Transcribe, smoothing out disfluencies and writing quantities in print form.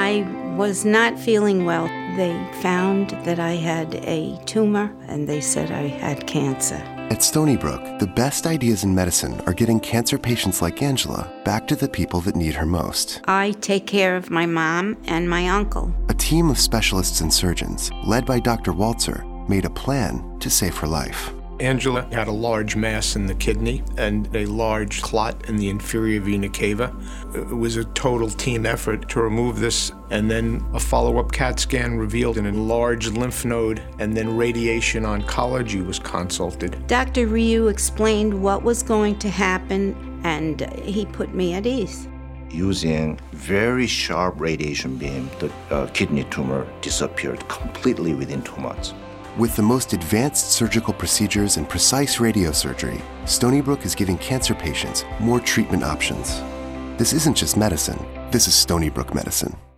I was not feeling well. They found that I had a tumor, and they said I had cancer. At Stony Brook, the best ideas in medicine are getting cancer patients like Angela back to the people that need her most. I take care of my mom and my uncle. A team of specialists and surgeons, led by Dr. Walzer, made a plan to save her life. Angela had a large mass in the kidney and a large clot in the inferior vena cava. It was a total team effort to remove this, and then a follow-up CAT scan revealed an enlarged lymph node, and then radiation oncology was consulted. Dr. Ryu explained what was going to happen, and he put me at ease. Using very sharp radiation beam, the kidney tumor disappeared completely within 2 months. With the most advanced surgical procedures and precise radiosurgery, Stony Brook is giving cancer patients more treatment options. This isn't just medicine, this is Stony Brook medicine.